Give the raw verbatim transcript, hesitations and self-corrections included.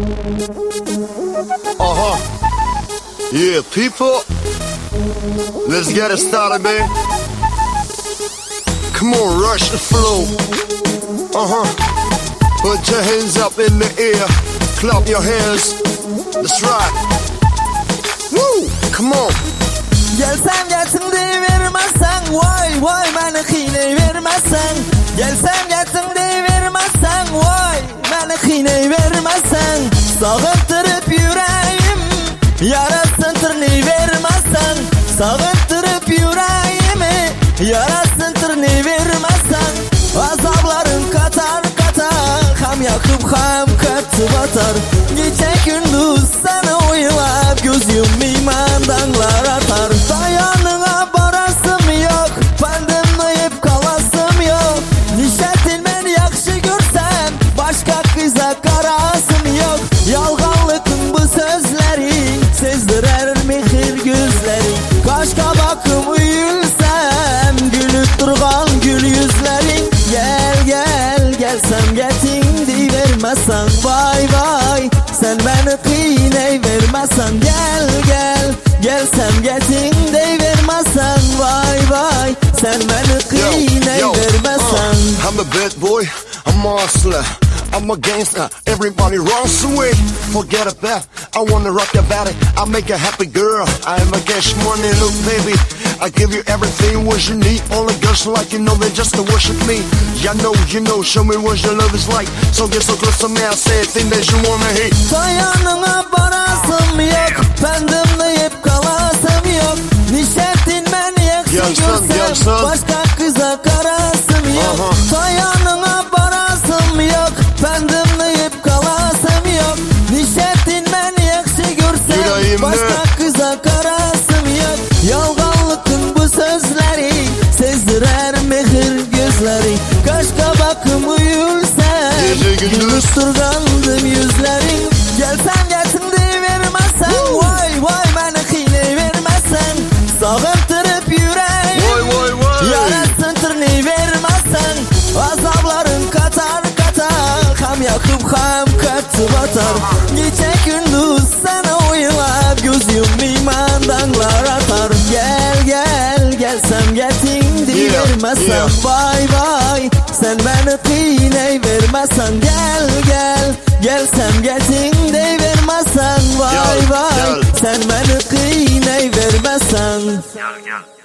Uh-huh. Yeah, people, let's get it started, man. Come on, rush the flow. Uh-huh. Put your hands up in the air. Clap your hands. That's right. Woo! Come on. Gelsem gelsin deyivermezsen, vay vay beni kıynayıvermezsen. Gelsem gelsin deyivermezsen, vay beni kıynayıvermezsen. Sağıntırıp yüreğim yarasın tırnayıvermezsen. Sağıntırıp yüreğimi yarasın tırnayıvermezsen. Azapların katar katar, hem yakıp hem katı batar. Gece gündüz sana oylap göz yumayman dağlar atar. Dayanına barasım yok, pandemlayıp kalasım yok. Nişetin beni yakşı görsem, başka kıza karasım yok. Yalganlıkın bu sözleri sezdirer mihir gözleri. Kaşka bakım uyulsam, gülüp durgan gül yüzlerin. Gel gel gelsem getin deyivermezsen, vay vay sen beni kıynayıvermezsen. Gel gel gelsem getin deyivermezsen, vay vay sen beni kıynayıvermezsen. uh, I'm a bad boy, I'm a hustler, I'm a gangster, everybody runs away. Forget about, I wanna rock your body, I make you happy girl. I am a cash money, look baby, I give you everything what you need. All the girls like you know they just to worship me. Ya know, you know, show me what your love is like. So get so close to me, I say a thing that you wanna hate. Dayanına barasım yok, pendimleyip kalasım yok. Nişetin beni yakşı görsem, başka kıza karasım yok. uh-huh. Dayanına barasım yok, pendimleyip kalasım yok. Nişetin beni yakşı görsem, başka kıza karasım yok. Yalganlıkın bu sözleri sezdirer mihir gözleri. Kaşka bakım uyulsa, gülüp durgandım yüzlerin. Gelsem gelsin deyivermezsen, vay vay beni kıynayıvermezsen. Sağıntırıp yüreğim yarasın tırnayıvermezsen. Azapların katar katar, hem yakıp hem katı batar. Gece gündüz sana oylap göz yumayman dağlar atar. Gel gel gelsem getin deyivermezsen, vay vay sen beni kıynayıvermezsen. Gel gel gelsem getin deyivermezsen, vay vay sen beni kıynayıvermezsen. Gel gel.